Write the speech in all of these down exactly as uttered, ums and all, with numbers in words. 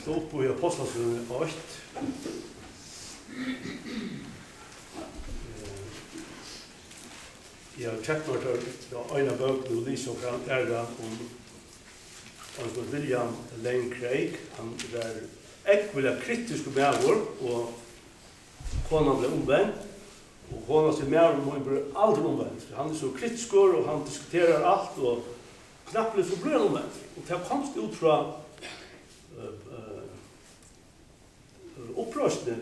stå upp i Apostlagärningarna åtta. Jag har tjeckat mig till en bok nu, Lisa och Erda, om han som William Lane Craig. Han är äckliga kritisk med vår, och konan blev omvänd. Och konan ser mer om hon blir aldrig omvänd. Han är så kritisk och han diskuterar allt, och knappt blir så blir han omvänd. Och det kommer ut från upprörsning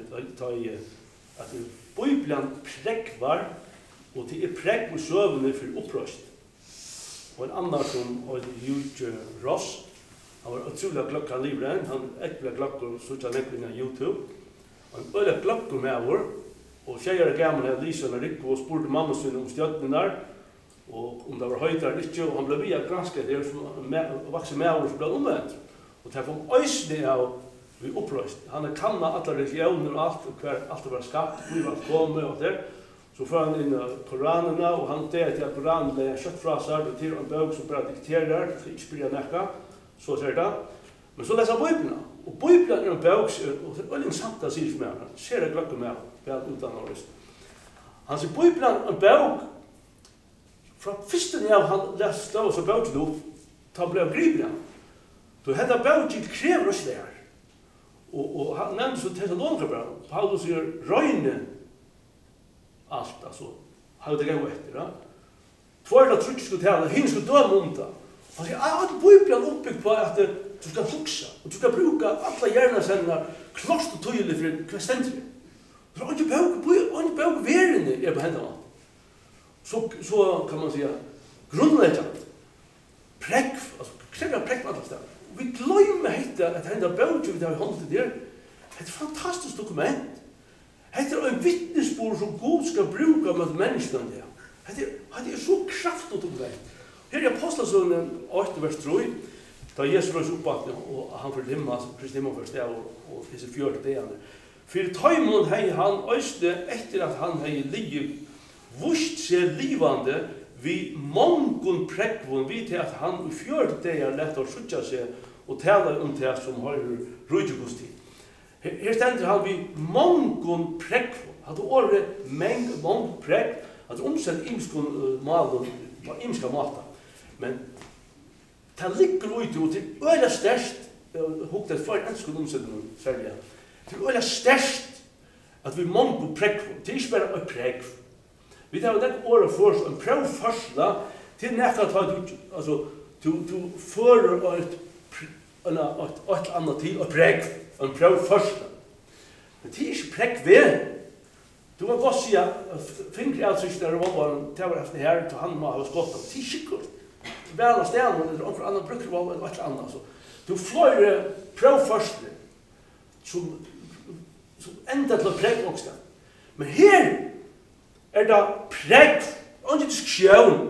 att Bibeln präkvar, och det är präk och sövande för upprörsning. Och en annan som har Hugh Ross, han var otroligt glöckad livren, han äckliga glöckor så att han på YouTube. Han öliga glöckor med vår, och tjejer gamla hade Lisa och Rick och spurte mamma sin om stjärnen där, och om det var höjt eller inte, och han blev via granskad där som vuxen med vår som blev omvänt. Och det kom ösning av vi uppröst. Han har kannat alla religioner och allt, och hver allt var skapt, vi var kommit och där. Så får han in Koranerna, och han det till att Koranen är köttfrasar, och till en bok som bara dikterar, för inte spela näka, så ser det. Men så läser Bibeln, och Bibeln är en bok, och det är väldigt sant att säga för mig, ser det glögg med, väl utan årest. Han ser Bibeln en bok, från första när han läste och så bok då, ta blev gripen. Då hade boken kräver oss där. Och, och han nämnde så Thessalonikerbrevet. Paulus gör röjnen allt, alltså. Han hade gått efter, ja. Två eller tre skulle tala, hin skulle döma om det. Han säger, ah, att Bibeln uppbyggt på att du ska huxa, och du ska bruka alla hjärnasändningar klart och tydligt för kvästentri. Så han inte bok, inte bok världen är på händerna. Så, så kan man säga, grundläggande. Präck, alltså, kräver präck på alla ställen. Vi glömmer hitta att hända böcker vi har hållit det där. Det är ett fantastiskt dokument. Det är en vittnesbord som Gud ska bruka med människan. Det är, det är så kraftigt dokument. Här är Apostlagärningarna åtta, vers tre. Da Jesus røs uppvakna, og han for himma, Kristi himma først, og, og disse fjørte degene. For taimon hei han øyste etter at han hei liv, vust seg livande, vi mongon prekvon, vi til at han i fjørte deger lett å skjutja seg, og tala om det som har rujtjugosti. Her stender han vi mongon prekvon, hadde året meng, mong prekv, hadde omsett imskon malen, på imska mata. Men det ligger ute, og til øyla størst, hukte et for enskund omsetning, særlig, til øyla størst, at vi mongo prekvon, til ikke bare en prekv. Vi tar det året for oss, en prøvførsla, til nekka ta du, altså, du, du fører et, et, et annet til, en prekv, en prøvførsla. Men det er ikke prekv ved. Du kan godt si at fingre altrykst der var det var efter her, til han må ha skott av, det er sikkert. Vel av stedet, eller omfor annan bruker det var et eller annet. Du fløyre prøvførsla, som, som enda til å prekv også. Men her, er det prekv, og ikke diskusjon,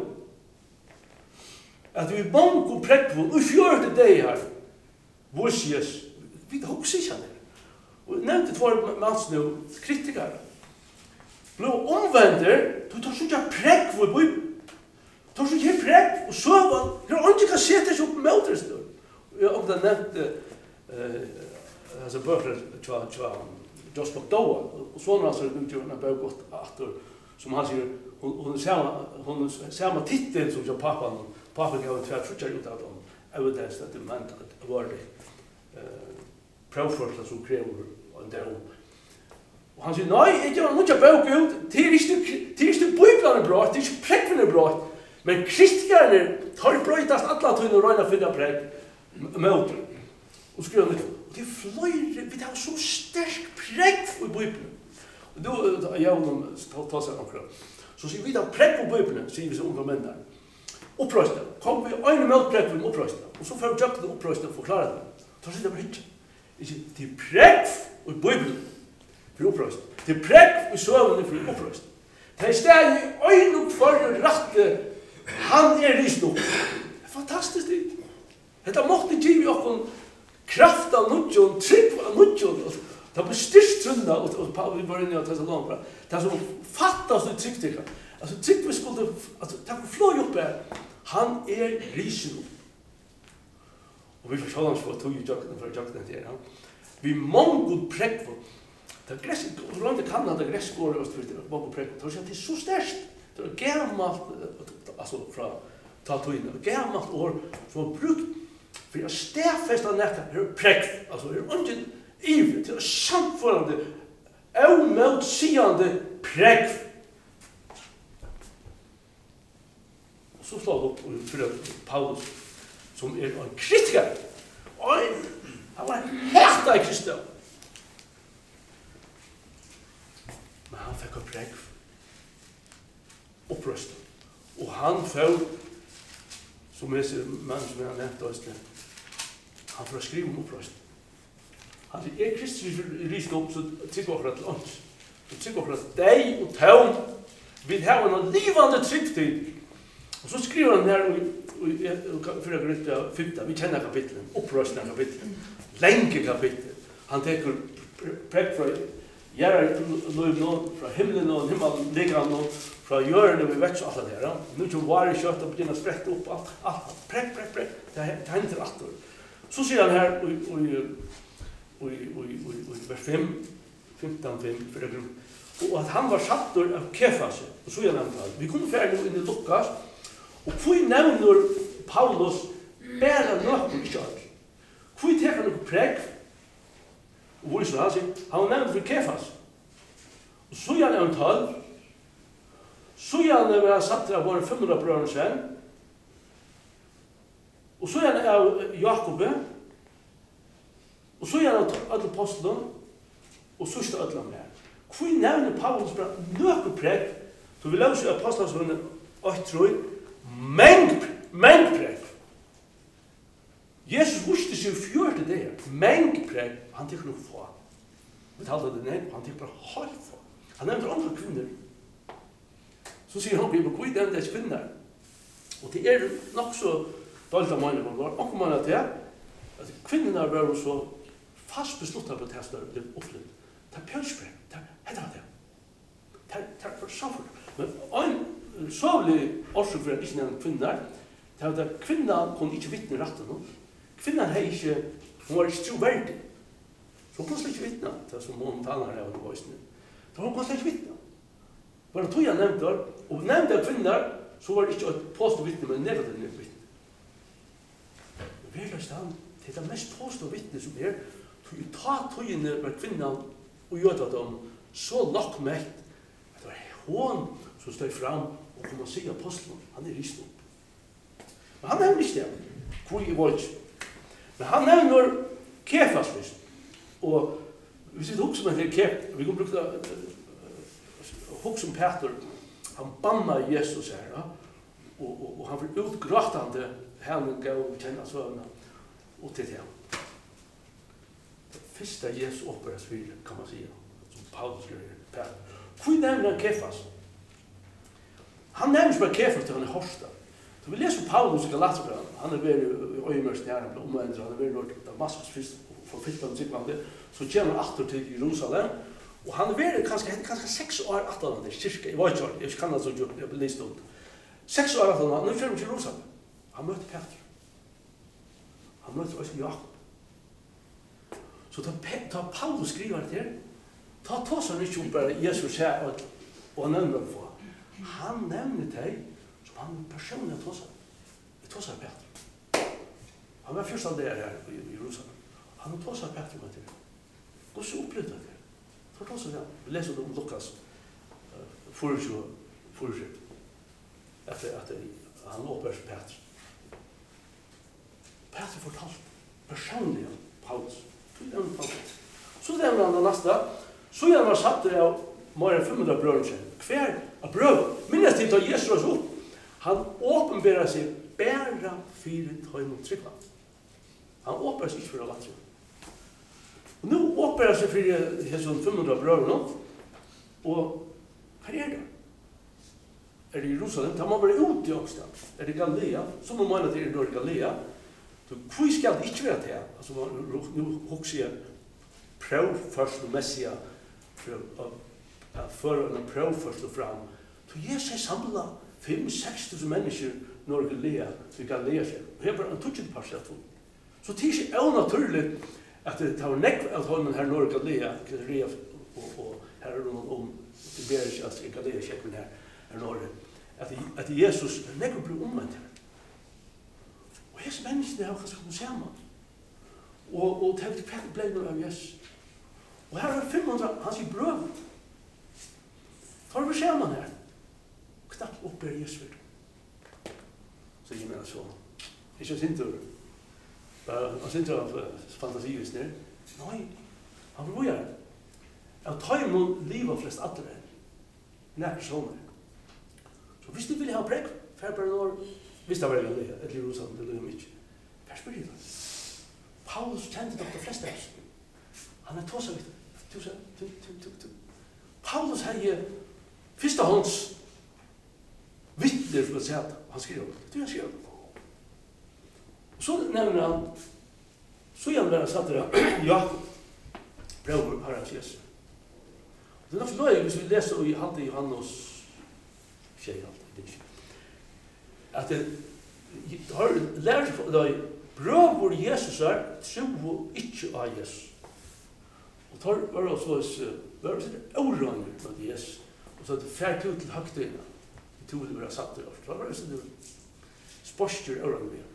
at vi mongo prekv, og fjørte deg her, hvor sies, vi hokser ikke han her. Og nevnte tvær mansene og kritikere. Blå omvender, du tar sånn ikke prekv i Bibelen. Du tar sånn ikke prekv, og så var han, her ikke kan sette seg opp med møteresten. Og da nevnte, altså bøker, tja, tja, Josh McDowell, og sånn altså utgjør en bøk åtter, som han sier, hon, hon, er hon er samma titel som pappan, pappan gav en tvær frutjar ut av dem, evidens at det ment at det var det uh, prøvførsla som krever en del. Og han sier, nei, jeg gjør noe bøk ut, det er ikke Bibelen bra, det er ikke prekven bra, men kristgjerne tar brøytast alle tøyne og røyne finne prek med og skriver han, det er fløyre, vi har så sterk prekv i Bibelen. Og då jag honom ta sig akkurat. Så sier vi da prekv på Bibelen, sier vi så unga menn der. Opprøysta. Kom vi øyne med prekv i opprøysta. Og så får vi tjøkken opprøysta og forklare det. Da sier det bare ikke. Til prekv i Bibelen for opprøysta. Til prekv i søvende for opprøysta. Det er stedet i øyne for rette. Han er rist nok. Det er fantastisk det. Dette måtte gi vi okken kraft av nudjon, trygg av nudjon. Det blir styrst trunna, og vi var inne i Thessalonikerbrevet. Det er som fattas det tryggtikker. Altså, tryggve skulle, altså, det er fløy opp her. Han er risen. og vi får sjålans for tog i jøkken for jøkken til her. Vi mongod prekvo. Det er gress, hvor langt kan det gresskåret og styrt mongod prekvo. Det er så størst. Det er gammalt, altså fra ta togene, gammalt år som er brukt for å stedfeste nettet, det er prekv, altså det er ungen ivrig til å samforande, avmotsigende prekv. Og så slår det opp for Paulus, som er en kritiker. Oi, han var helt av Kristus. Men han fikk en prekv. Opprøst. Og han får, som er mann som jeg har nevnt oss til, han får skrive om opprøst. Han sier, er Kristus lyst opp, så trykker akkurat til ånds. Så trykker akkurat deg og tøvn vil ha en livande tryggtid. Og så skriver han her, for å gå ut fyrta, vi kjenner kapitlet, opprøstende kapitlet, lenge kapitlet. Han teker prekk fra Gjerrar lov nå, fra himmelen og himmelen ligger han nå, fra hjørnet vi vet så alt det her. Nå er var i kjøtt og begynner å sprette opp alt, alt, prekk, prekk, prekk, det hender alt. Så sier han her, i vers fem, femten fem, for det og at han var satt av Kefas, og så gjør han det. Vi kommer ferdig nå inn i Lukas, og hvor nevner Paulus bare nøkken ikke alt. Hvor teker han noe prekk, og hvor er så han sier, han var nevnt for Kefas. Og så gjør han tall, så gjør han var satt til å være fem hundre brødre sen, og så gjør han av Jakob, og så gjør han alle apostelen, og så stod alle med. Hvor nevner Paulus bare nøkken prekk, så vi løser apostelen og tror, meng, meng prekk. Jesus visste seg fjørte det her. Meng prekk, han tykker noe få. Vi talte det ned, han tykker bare halv få. Han nevnte andre kvinner. Så sier han, vi må gå i den des kvinner. Og det er nok så dårlig av mine, men det var også mange til at kvinnerne var så fast besluttet på det som ble opplevd. Det er pjølsprekk, det er det. Det er for samfunn. Men en sovlig årsøk for at ikke nevnte kvinner, det er at kvinner kunne ikke vittne retten nå. Kvinnan hei ikke, hun var ikke troverdig. Så hun kunne ikke vittne, det som hun taler her av voisene. Så hun kunne ikke vittne. Bare tog jeg nevnte her, og nevnte av kvinner, så var det ikke et påstå vittne, men negativt vittne. Men vi er stand, det er det mest påstå vittne som er, tog jeg ta togene med kvinnan og gjør det dem så lokkmett, at det var hun som stod fram og kom og sier apostelen, han er rist opp. Men han nevner ikke det, hvor jeg var ikke. Men han nevner Kefas lyst. Og hvis vi husker om en Kefas, vi kan bruke det, husker om Peter, han banna Jesus her, ja? og, og, og han var utgråtande, han gav kjenne svøvna, og til det. Det første Jesus opperes for, kan man si, som Paulus gjør Peter. Hvor nevner han Kefas? Han nevner som er Kefas til han er Horstad. Så vi leser Paulus i Galaterbrevet, han er vært i øyemørst her, han ble omvendt, han er vært i Nord Damaskus først, for fylkene sikkerne, så kommer han atter til Jerusalem, og han er vært kanskje, kanskje seks år atter han er, cirka, jeg var ikke år, jeg kan altså ikke, jeg ble lest ut. Seks år atter han, nå kommer han til Jerusalem. Han møter Peter. Han møter også Jakob. Så da, da Paulus skriver det her, ta ta sånn ikke om bare Jesus her, og, og han nevner det for. Han nevner det som han personlig har tåsat. Det tåsat Peter. Han var først aldrig her i Jerusalem. Han har tåsat Peter med det. Gå så opplevd det. Så tåsat det. Vi leser om Lukas forrige, forrige, etter at han åpner Peter. Peter fortalt personlig om Paulus. Så nevner han det neste. Så gjør han satt det av mer enn fem hundre brødre sin. Hver av brødre. Minnes til å Jesus oss opp. Han åpenberer seg bare fire tøyne og tryggvann. Han åpenberer seg ikke for å vatre. Og nå åpenberer seg for Jesus fem hundre brødre nå. Og hva er det? Er det Jerusalem? Da må være ute i Åkstad. Er det Galilea? Så må man at det er Galilea. Hvor skal det ikke være til? Altså, nå husker jeg prøvførsel og messia for å føre en prøvførsel fram. Så Jesus samlet fem seks tusen mennesker når Galilea til Galilea. Og her var en tusen par sett. Så det er ikke onaturligt at det tar nekv av hånden her når Galilea, Galilea og, og her er det noen om Tiberias, altså Galilea kjekken her, her når at, at Jesus nekv blir omvendt her. Og hese menneskene har kanskje kommet sammen. Og, og det er ble noe av Jesus. Og her er fem hundre, han sier brøv. Tar vi sammen her. Knapt opp er Jesus for det. Så jeg mener så. Ikke sinter. Han sinter av fantasivis nere. Nei, han vil gjøre det. Jeg tar noen liv av flest andre. Nær sånne. Så hvis de vil ha prek, fær bare når, hvis det var en leie, et liv rosan, det løy mye. Fær spør det. Paulus kjente dere de fleste av oss. Han er tåsa vidt. Tusen, tu, tu, tu, tu. Paulus har jo første hånds vittner for å si at han skriver om det. Du han skriver om det. Og så nevner han, så gjerne være satt der, Jakob, brøver Herrens Jesus. Det er nok så løy hvis vi leser i Hante Johannes tjej alltid, det er ikke. At det har lært for deg, brøver Jesus er, tro ikke av Jesus. Og tar var det så, var det sånn årønner med Jesus. Og så er det fært ut til høgtøyene. Det tog det bare satt der. Så var det sånn spørster årønner vi.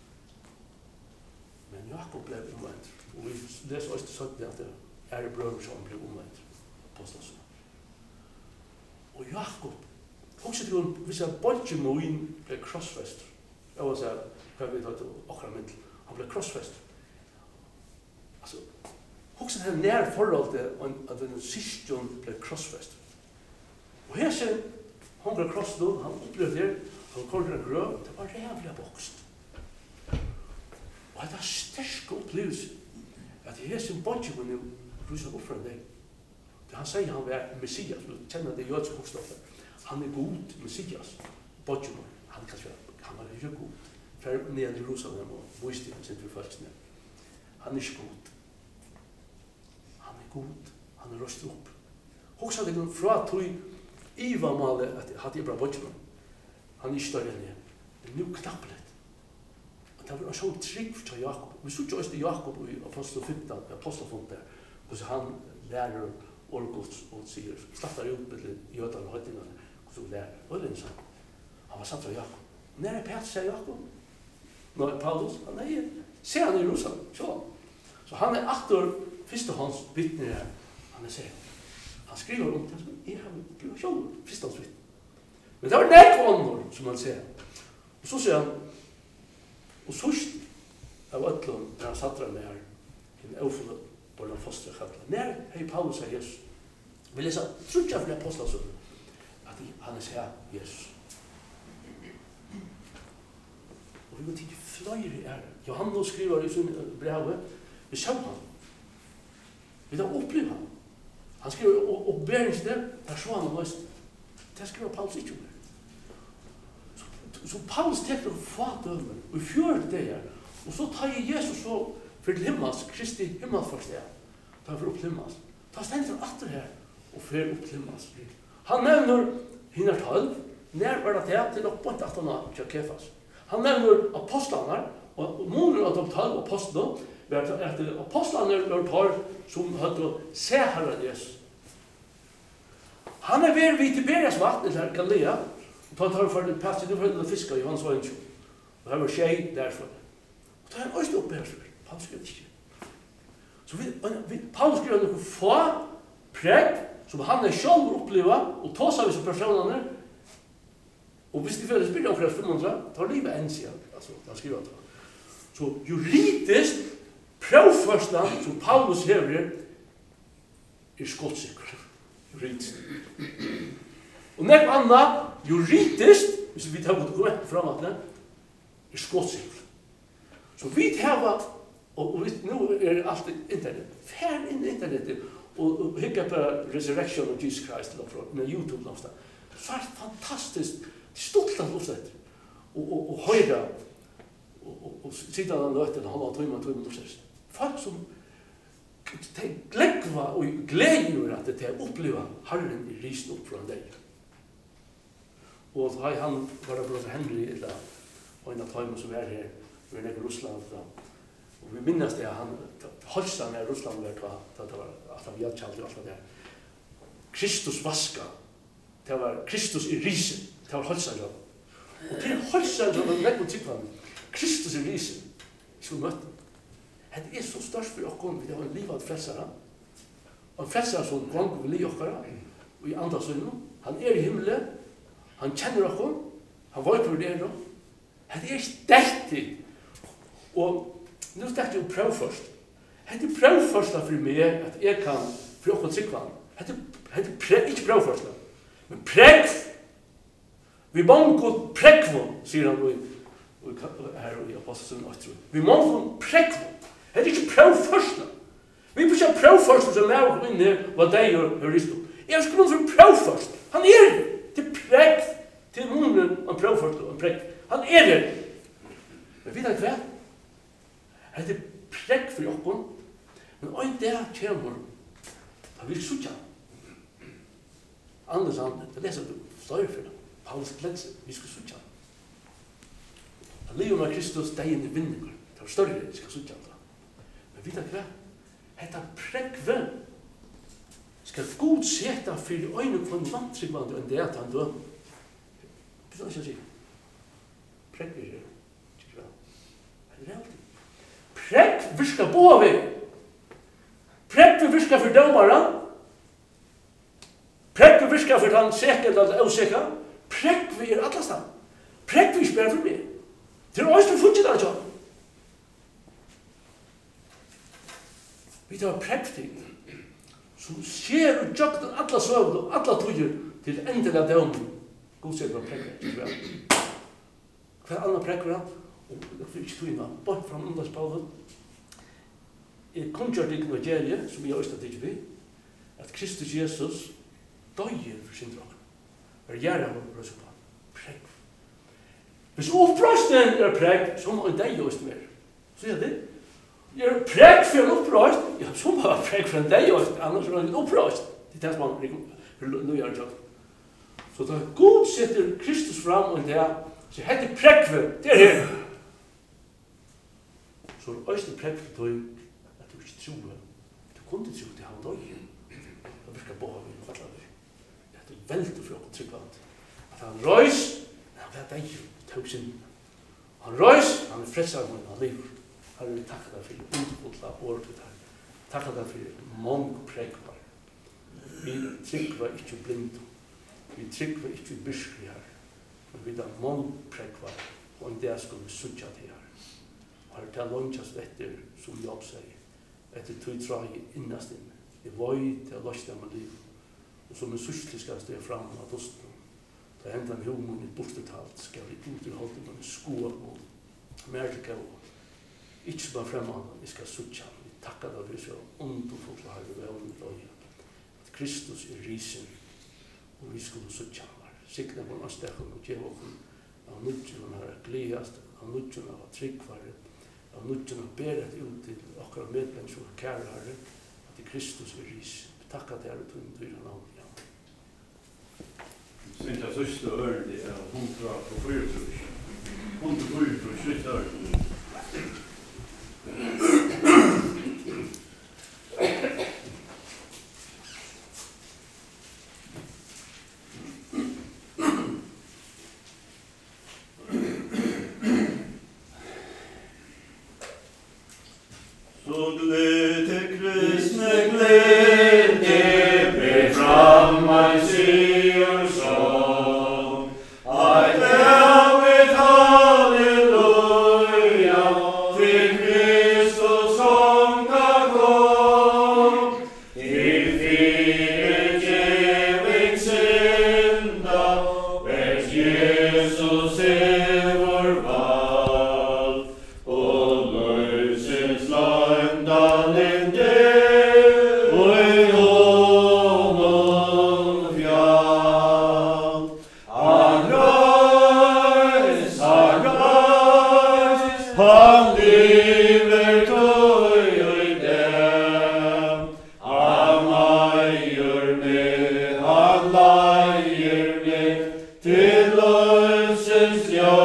Men Jakob ble omvendt. Og vi leser også til sånn at det er brøver som ble omvendt. Apostelsson. Og Jakob, også til hun, hvis jeg bolger med inn, ble krossfester. Jeg var sånn, hva vi tar til akkurat middel. Han ble krossfester. Altså, også til den nær forhold til at den system ble krossfester. Og her ser han ble krossfester, han opplevde det, han kom til en grøv, det var rævlig bokst. Og det er sterk opplevelse at det er som bolger med noe, rusen opp fra deg. Han sier han var Messias, du kjenner det jødske bokstoffet. Han er god Messias. Bodjumor, han kan ikke, han er ikke god. Fær ned i Jerusalem og boist i hans inntil folksne. Han er ikke god. Han er god, han er røst opp. Hoksa det fra tog Iva male at hatt Ibra Bodjumor. Han er ikke større enn det. Det er nu knapp litt. Og det var sånn trygg til Jakob. Vi så ikke også til Jakob i Apostel femton, Apostelfundet, hvordan han lærer Orgods og sier, startar ut med jødene og høytingene, og så lærer. Og det er sånn. Han var satt fra Jakob. Når er Peter, sier Jakob? Nå er Paulus, han er her. Se han i Jerusalem, så. Så han er aktor førstehånds vittner her. Han er sier. Han skriver om det, jeg har blitt sjål førstehånds vittner. Men det var nekvånder, som han sier. Og så sier han, og sørst av ødlån, når han satt der med her, en eufulle, på den fostre kjøtla. Når hei Paulus er Jesus? Vi leser, tror ikke for det apostelsønne, at han er her Jesus. Og vi går til fløyre ære. Johannes skriver i sin brevet, vi så han. Vi da opplever han. Han skriver, og, og beringsned, der så han og løst. Det skriver Paulus ikke om det. Så, så Paulus tekker å få dømen, og i fjøret det her, og så tar Jesus så for himmels, Kristi himmelforsteg. Ta for opp til himmels. Ta stendt han atter her, og for opp til himmels. Han nevner hinner tolv, nær var det til, til oppå et atten av Kefas. Han nevner apostlene, og måneder av de tolv apostlene, var at apostlene var tolv som hadde se Herren Jesus. Han er ved vid Tiberias vatten til Galilea, og ta tar for den passet, det var for fisker i hans vannsjå. Og det var tjej derfor. Og ta en øyne oppe her, Paulus skriver ikke. Så vi, vi, Paulus skriver noe få preg som han er selv opplevet og ta seg av disse personene. Og hvis de føler spiller om fem hundre, tar livet enn siden. Altså, han skriver det. Så juridisk prøvførselen som Paulus hever er skotsikker. Juridisk. Og nekk annet juridisk, hvis vi tar dokumentet frem, er skotsikker. Så vi tar og, og nu er alt internet. Fær inn internettet og, og hygge på Resurrection of Jesus Christ med YouTube någonstans. Så er det fantastisk. Stolt av luftet. Og, og, og høyre. Og, og, og sitte av den løten, halva tøyma, tøyma, tøyma. Folk som glekva og gleder at det er oppleva Herren i risen opp fra deg. Og da han var det bror Henry, eller og en av tøyma som er her, vi er nede i Russland, og Og vi minnes det, han holdt med Russland var da, da det var at han hjelpkjalt og alt det der. Kristus vaska, det var Kristus i risen, det var holdt seg. Og til holdt seg, det var vekk mot tippene. Kristus i risen, som møtte. Det er så størst for oss, vi har en livet frelsere. Og en frelsere som ganger vil li okkara, og i andre sønner. Han er i himmelen, han kjenner oss, han vet hvor det er. Det er sterkt. Og nu sterkt jo prøv først. Det er prøv først for meg at jeg kan for oss tryggvann. Det er ikke prøv først, men pregv. Vi mangler pregv, sier han her i Apostelen åtte. Vi mangler pregv. Det er ikke prøv først. Vi er ikke prøv først som er og inne hva de gjør hører i stå. Jeg skal noen for prøv først. Han er det. Til pregv. Til munnen han prøv først og pregv. Han er det. Men vet dere hva? Det er pregv for oss. Men en dag kommer da vi suttja. Anders han, det leser du større for det. Paulus gledse, vi skal suttja. Livet med Kristus, det er en vinninger. Det er større, vi skal suttja. Men vet dere hva? Hetta pregve skal god seta for øynene på en vantryggvande enn det at han døm. Det er ikke å si. Pregve er ikke vel. Det er realtid. Pregv virka båve. Pregv virka for dømare. Pregv virka for den sikker eller osikka. Pregv er atlastan. Pregv er spør for meg. Det er også for funnet av jobb. Vi tar pregvting som ser ut jobben alla søvn og alla tøyer til endelig av dømen. God sier var pregv, ikke vel. Hva er annet pregv er? Og det er ikke tøyna, bort fra underspalven. Jeg kunngjør det ikke noe som jeg også tenker vi, at Kristus Jesus døyer for sin drog. Er gjerne av å røse på. Pregv. Hvis opprøsten er pregv, så må en deg også mer. Så er det. Jeg er pregv for en opprøst, ja, så må jeg pregv for en deg også, annars er det en opprøst. Det er det som man nå gjør det. Så da Gud setter Kristus fram og det, så heter pregv, det er her. Så er det også pregv for deg, at du ikke tror, du kunne tro til han døy. Det virker på ham i en fattelig. Det er veldig for å tryggvand. At han røys, men han vet deg, tog sin. Han røys, han er fredsar, men han lever. Her vil vi takke deg for underfotla året her. Takke deg for mange pregvar. Vi tryggvar ikke blind. Vi tryggvar ikke byskri her. Men vi har mange pregvar, og en dag skal vi suttja til her. Og her til lønnsast etter, som Jobb sier, etter tog trai innast inn. Jeg vøy til å løsne med liv. Og som en syslig skal stå fram av dosten. Da enda en humor i bostetalt skal vi uterholde med en sko og merke og ikke bare fremman, vi skal suttja. Vi takkar deg for så underfull og har vi vel med løy. At Kristus er risen og vi skulle suttja. Sikna på oss dekken og gjeva oss av nødgjøn her gledast, av nødgjøn av tryggvare, av nødgjøn av beret ut til okkar medmennesker og kære herre, at Kristus er risen. Vi takkar deg og tog dyr navn. Svinta sista öl det är hundra på fyrtiotrus. Hundra på fyrtiotrus, sista öl. Så glädje kristne glädje blir fram en Sion sång. I tell it halleluja till Kristus som kan kom. Till fiendgivning synda, vägs Jesus är vår vald. Och lösens landan en del, och i honom fjall. Han röjs, han röjs, han lever tøy och i dem. Han lejer med, han lejer med, till lösens jag.